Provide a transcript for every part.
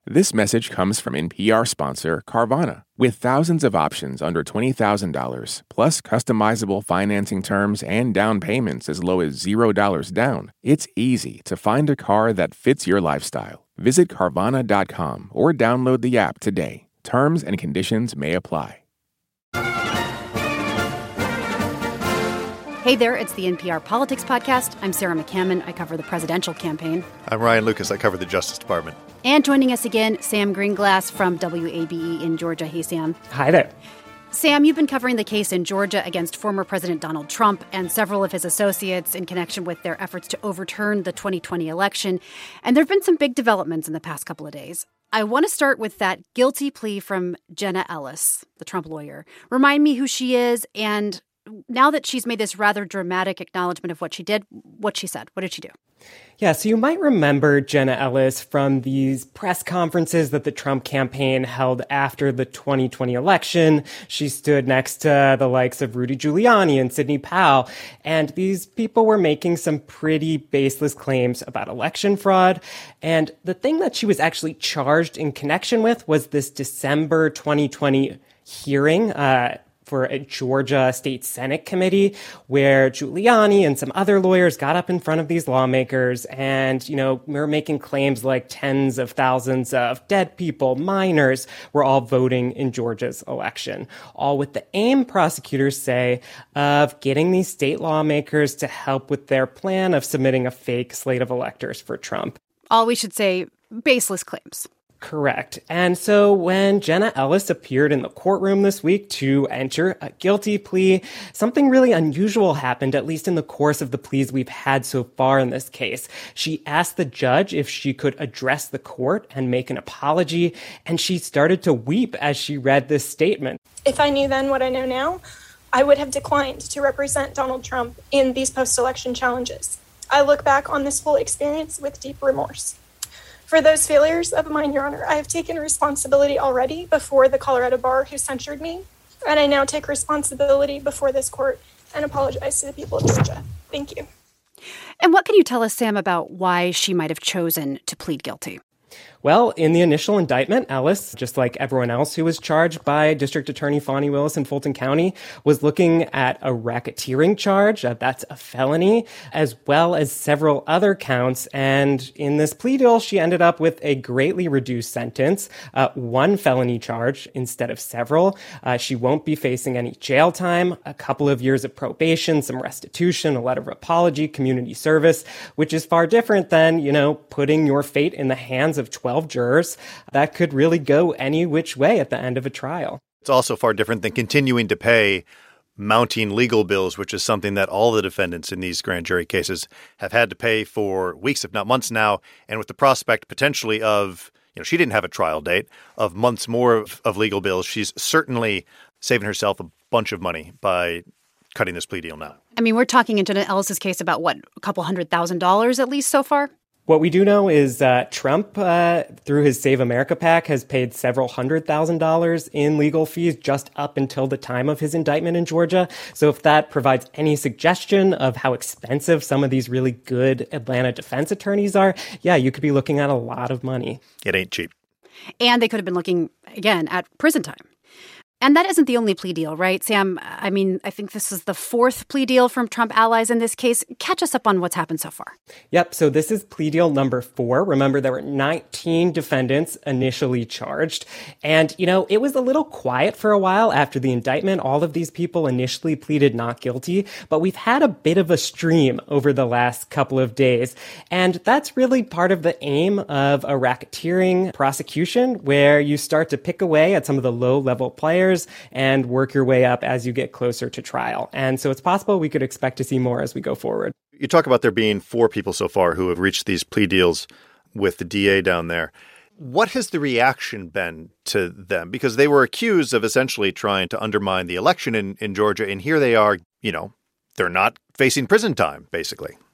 This message comes from NPR sponsor Carvana. With thousands of options under $20,000, plus customizable financing terms and down payments as low as $0 down, it's easy to find a car that fits your lifestyle. Visit Carvana.com or download the app today. Terms and conditions may apply. Hey there, it's the NPR Politics Podcast. I'm Sarah McCammon. I cover the presidential campaign. I'm Ryan Lucas. I cover the Justice Department. And joining us again, Sam Greenglass from WABE in Georgia. Hey, Sam. Hi there. Sam, you've been covering the case in Georgia against former President Donald Trump and several of his associates in connection with their efforts to overturn the 2020 election. And there have been some big developments in the past couple of days. I want to start with that guilty plea from Jenna Ellis, the Trump lawyer. Remind me who she is, and now that she's made this rather dramatic acknowledgement of what she did, what she said. What did she do? Yeah, so you might remember Jenna Ellis from these press conferences that the Trump campaign held after the 2020 election. She stood next to the likes of Rudy Giuliani and Sidney Powell, and these people were making some pretty baseless claims about election fraud. And the thing that she was actually charged in connection with was this December 2020 hearing for a Georgia State Senate committee where Giuliani and some other lawyers got up in front of these lawmakers and, were making claims like tens of thousands of dead people, minors, were all voting in Georgia's election, all with the aim, prosecutors say, of getting these state lawmakers to help with their plan of submitting a fake slate of electors for Trump. All, we should say, baseless claims. Correct. And so when Jenna Ellis appeared in the courtroom this week to enter a guilty plea, something really unusual happened, at least in the course of the pleas we've had so far in this case. She asked the judge if she could address the court and make an apology, and she started to weep as she read this statement. If I knew then what I know now, I would have declined to represent Donald Trump in these post-election challenges. I look back on this whole experience with deep remorse. For those failures of mine, Your Honor, I have taken responsibility already before the Colorado bar who censured me, and I now take responsibility before this court and apologize to the people of Georgia. Thank you. And what can you tell us, Sam, about why she might have chosen to plead guilty? Well, in the initial indictment, Ellis, just like everyone else who was charged by District Attorney Fani Willis in Fulton County, was looking at a racketeering charge. That's a felony, as well as several other counts. And in this plea deal, she ended up with a greatly reduced sentence, one felony charge instead of several. She won't be facing any jail time, a couple of years of probation, some restitution, a letter of apology, community service, which is far different than, putting your fate in the hands of 12 jurors. That could really go any which way at the end of a trial. It's also far different than continuing to pay mounting legal bills, which is something that all the defendants in these grand jury cases have had to pay for weeks, if not months now. And with the prospect potentially of, she didn't have a trial date, of months more of legal bills, she's certainly saving herself a bunch of money by cutting this plea deal now. I mean, we're talking in Jenna Ellis's case about, a couple $100,000 at least so far? What we do know is Trump, through his Save America PAC, has paid several $100,000 in legal fees just up until the time of his indictment in Georgia. So if that provides any suggestion of how expensive some of these really good Atlanta defense attorneys are, yeah, you could be looking at a lot of money. It ain't cheap. And they could have been looking, again, at prison time. And that isn't the only plea deal, right, Sam? I mean, I think this is the fourth plea deal from Trump allies in this case. Catch us up on what's happened so far. Yep. So this is plea deal number 4. Remember, there were 19 defendants initially charged. And, it was a little quiet for a while after the indictment. All of these people initially pleaded not guilty. But we've had a bit of a stream over the last couple of days. And that's really part of the aim of a racketeering prosecution, where you start to pick away at some of the low-level players and work your way up as you get closer to trial. And so it's possible we could expect to see more as we go forward. You talk about there being 4 people so far who have reached these plea deals with the DA down there. What has the reaction been to them? Because they were accused of essentially trying to undermine the election in Georgia. And here they are, they're not facing prison time, basically.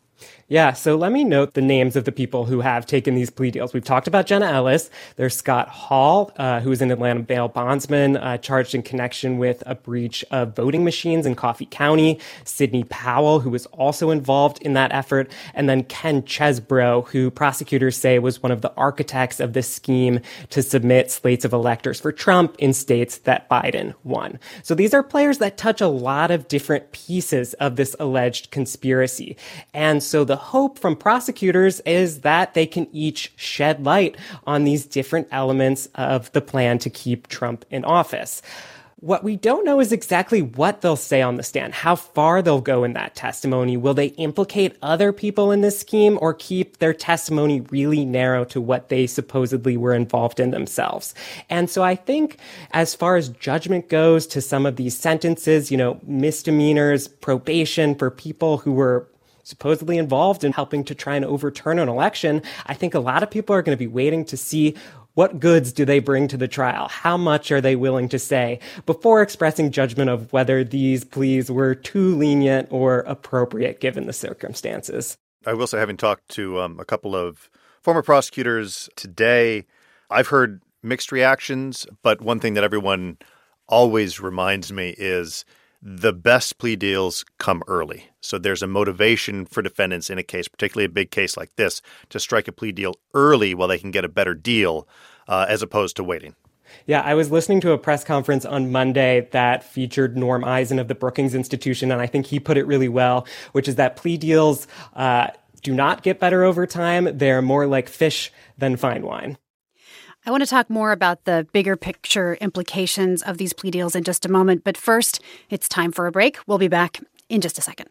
Yeah, so let me note the names of the people who have taken these plea deals. We've talked about Jenna Ellis. There's Scott Hall, who is an Atlanta bail bondsman charged in connection with a breach of voting machines in Coffee County. Sidney Powell, who was also involved in that effort. And then Ken Chesbro, who prosecutors say was one of the architects of this scheme to submit slates of electors for Trump in states that Biden won. So these are players that touch a lot of different pieces of this alleged conspiracy. And so the hope from prosecutors is that they can each shed light on these different elements of the plan to keep Trump in office. What we don't know is exactly what they'll say on the stand, how far they'll go in that testimony. Will they implicate other people in this scheme or keep their testimony really narrow to what they supposedly were involved in themselves? And so I think as far as judgment goes to some of these sentences, misdemeanors, probation for people who were supposedly involved in helping to try and overturn an election, I think a lot of people are going to be waiting to see what goods do they bring to the trial? How much are they willing to say before expressing judgment of whether these pleas were too lenient or appropriate given the circumstances? I will say, having talked to a couple of former prosecutors today, I've heard mixed reactions, but one thing that everyone always reminds me is the best plea deals come early. So there's a motivation for defendants in a case, particularly a big case like this, to strike a plea deal early while they can get a better deal as opposed to waiting. Yeah, I was listening to a press conference on Monday that featured Norm Eisen of the Brookings Institution, and I think he put it really well, which is that plea deals do not get better over time. They're more like fish than fine wine. I want to talk more about the bigger picture implications of these plea deals in just a moment. But first, it's time for a break. We'll be back in just a second.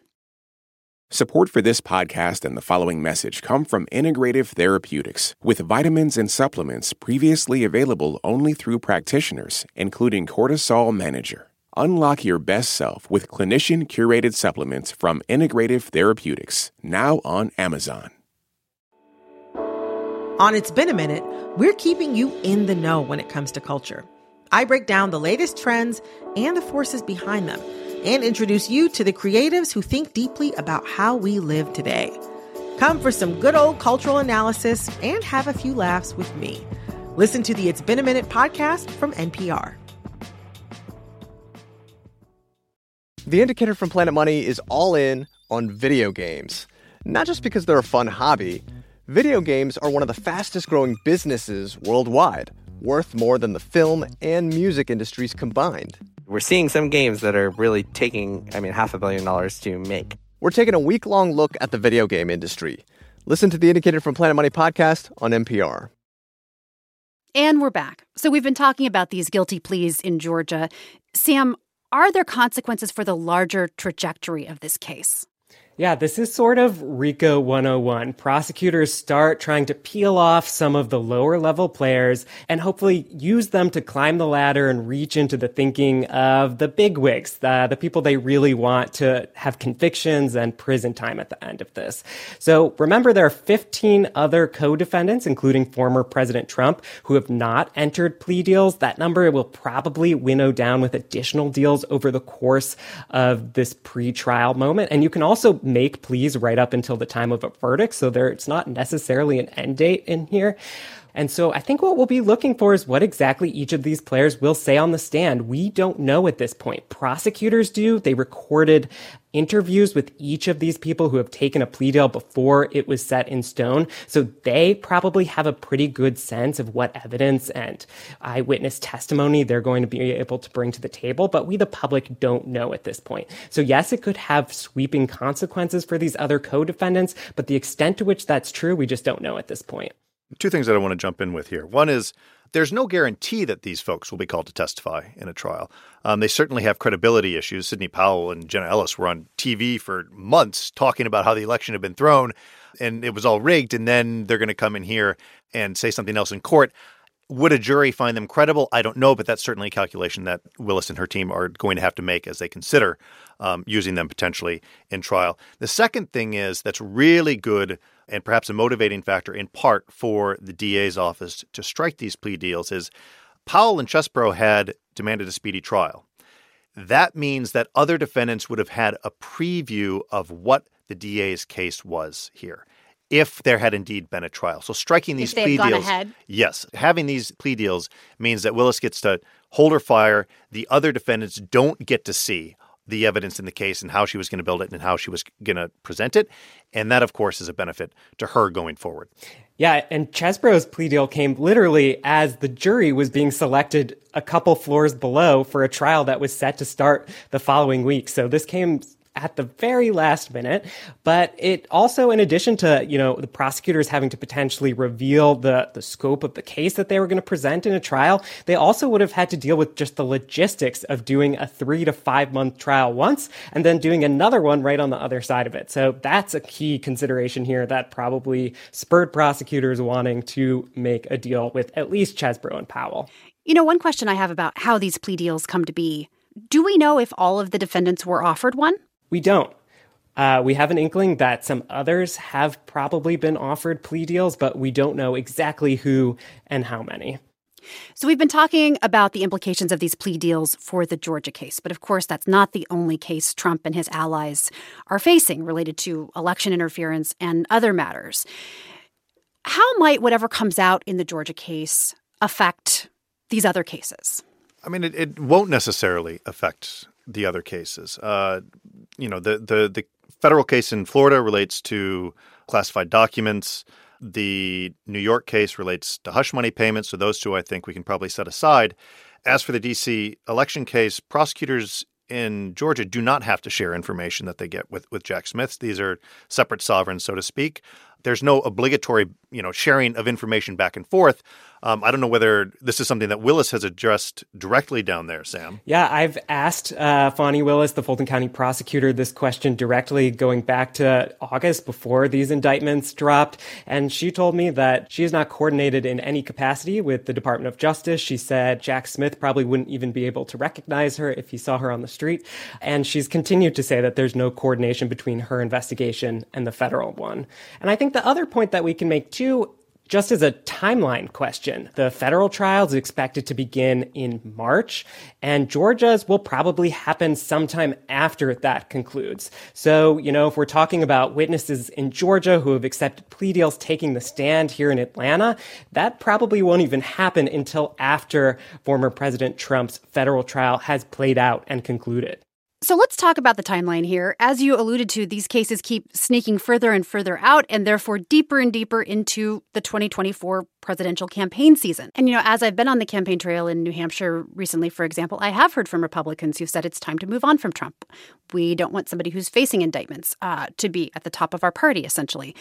Support for this podcast and the following message come from Integrative Therapeutics, with vitamins and supplements previously available only through practitioners, including Cortisol Manager. Unlock your best self with clinician-curated supplements from Integrative Therapeutics, now on Amazon. On It's Been a Minute, we're keeping you in the know when it comes to culture. I break down the latest trends and the forces behind them, and introduce you to the creatives who think deeply about how we live today. Come for some good old cultural analysis and have a few laughs with me. Listen to the It's Been a Minute podcast from NPR. The Indicator from Planet Money is all in on video games. Not just because they're a fun hobby. Video games are one of the fastest growing businesses worldwide, worth more than the film and music industries combined. We're seeing some games that are really taking, $500 million to make. We're taking a week-long look at the video game industry. Listen to the Indicator from Planet Money podcast on NPR. And we're back. So we've been talking about these guilty pleas in Georgia. Sam, are there consequences for the larger trajectory of this case? Yeah, this is sort of RICO 101. Prosecutors start trying to peel off some of the lower level players and hopefully use them to climb the ladder and reach into the thinking of the bigwigs, the people they really want to have convictions and prison time at the end of this. So remember, there are 15 other co-defendants, including former President Trump, who have not entered plea deals. That number will probably winnow down with additional deals over the course of this pre-trial moment. And you can also make pleas right up until the time of a verdict. So it's not necessarily an end date in here. And so I think what we'll be looking for is what exactly each of these players will say on the stand. We don't know at this point. Prosecutors do. They recorded interviews with each of these people who have taken a plea deal before it was set in stone. So they probably have a pretty good sense of what evidence and eyewitness testimony they're going to be able to bring to the table. But we, the public, don't know at this point. So yes, it could have sweeping consequences for these other co-defendants, but the extent to which that's true, we just don't know at this point. Two things that I want to jump in with here. One is there's no guarantee that these folks will be called to testify in a trial. They certainly have credibility issues. Sidney Powell and Jenna Ellis were on TV for months talking about how the election had been thrown and it was all rigged. And then they're going to come in here and say something else in court. Would a jury find them credible? I don't know, but that's certainly a calculation that Willis and her team are going to have to make as they consider using them potentially in trial. The second thing is that's really good and perhaps a motivating factor in part for the DA's office to strike these plea deals is Powell and Chesbro had demanded a speedy trial. That means that other defendants would have had a preview of what the DA's case was here, if there had indeed been a trial. So striking these plea gone deals. Ahead. Yes. Having these plea deals means that Willis gets to hold her fire. The other defendants don't get to see the evidence in the case and how she was going to build it and how she was going to present it. And that, of course, is a benefit to her going forward. Yeah, and Chesebro's plea deal came literally as the jury was being selected a couple floors below for a trial that was set to start the following week. So this came at the very last minute, but it also, in addition to, the prosecutors having to potentially reveal the scope of the case that they were going to present in a trial, they also would have had to deal with just the logistics of doing a 3 to 5 month trial once and then doing another one right on the other side of it. So that's a key consideration here that probably spurred prosecutors wanting to make a deal with at least Chesebro and Powell. One question I have about how these plea deals come to be, do we know if all of the defendants were offered one? We don't. We have an inkling that some others have probably been offered plea deals, but we don't know exactly who and how many. So we've been talking about the implications of these plea deals for the Georgia case. But of course, that's not the only case Trump and his allies are facing related to election interference and other matters. How might whatever comes out in the Georgia case affect these other cases? I mean, it won't necessarily affect the other cases. The federal case in Florida relates to classified documents. The New York case relates to hush money payments. So those two, I think we can probably set aside. As for the D.C. election case, prosecutors in Georgia do not have to share information that they get with Jack Smith. These are separate sovereigns, so to speak. There's no obligatory, sharing of information back and forth. I don't know whether this is something that Willis has addressed directly down there, Sam. Yeah, I've asked Fani Willis, the Fulton County prosecutor, this question directly going back to August before these indictments dropped. And she told me that she is not coordinated in any capacity with the Department of Justice. She said Jack Smith probably wouldn't even be able to recognize her if he saw her on the street. And she's continued to say that there's no coordination between her investigation and the federal one. And I think the other point that we can make, too, just as a timeline question, the federal trial is expected to begin in March, and Georgia's will probably happen sometime after that concludes. So, if we're talking about witnesses in Georgia who have accepted plea deals taking the stand here in Atlanta, that probably won't even happen until after former President Trump's federal trial has played out and concluded. So let's talk about the timeline here. As you alluded to, these cases keep sneaking further and further out and therefore deeper and deeper into the 2024 presidential campaign season. And, as I've been on the campaign trail in New Hampshire recently, for example, I have heard from Republicans who said it's time to move on from Trump. We don't want somebody who's facing indictments to be at the top of our party, essentially.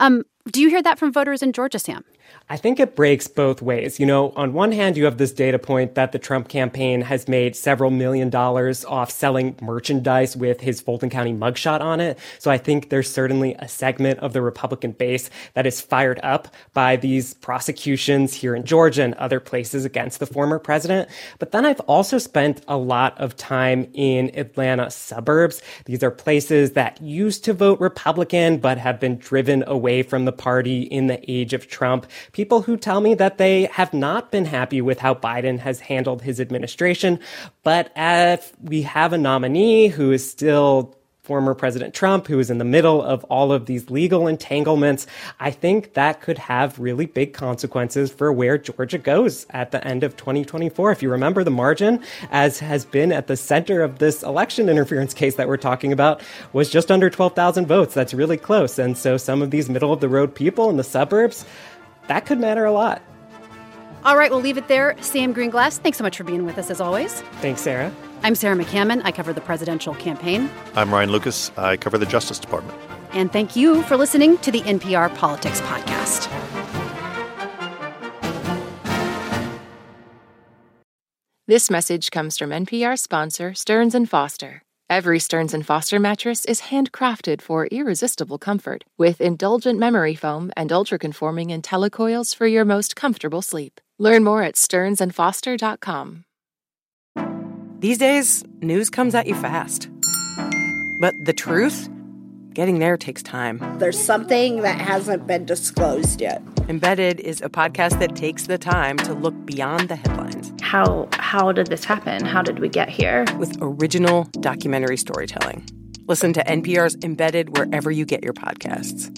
Do you hear that from voters in Georgia, Sam? I think it breaks both ways. On one hand, you have this data point that the Trump campaign has made several $1 million off selling merchandise with his Fulton County mugshot on it. So I think there's certainly a segment of the Republican base that is fired up by these prosecutions here in Georgia and other places against the former president. But then I've also spent a lot of time in Atlanta suburbs. These are places that used to vote Republican, but have been driven away from the party in the age of Trump. People who tell me that they have not been happy with how Biden has handled his administration. But if we have a nominee who is still former President Trump, who is in the middle of all of these legal entanglements, I think that could have really big consequences for where Georgia goes at the end of 2024. If you remember, the margin, as has been at the center of this election interference case that we're talking about, was just under 12,000 votes. That's really close. And so some of these middle-of-the-road people in the suburbs, that could matter a lot. All right, we'll leave it there. Sam Greenglass, thanks so much for being with us, as always. Thanks, Sarah. I'm Sarah McCammon. I cover the presidential campaign. I'm Ryan Lucas. I cover the Justice Department. And thank you for listening to the NPR Politics Podcast. This message comes from NPR sponsor Stearns & Foster. Every Stearns & Foster mattress is handcrafted for irresistible comfort, with indulgent memory foam and ultra-conforming IntelliCoils for your most comfortable sleep. Learn more at stearnsandfoster.com. These days, news comes at you fast. But the truth? Getting there takes time. There's something that hasn't been disclosed yet. Embedded is a podcast that takes the time to look beyond the headlines. How did this happen? How did we get here? With original documentary storytelling. Listen to NPR's Embedded wherever you get your podcasts.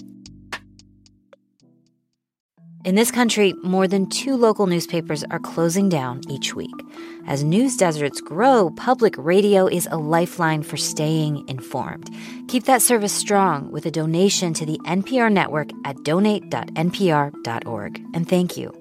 In this country, more than 2 local newspapers are closing down each week. As news deserts grow, public radio is a lifeline for staying informed. Keep that service strong with a donation to the NPR network at donate.npr.org. And thank you.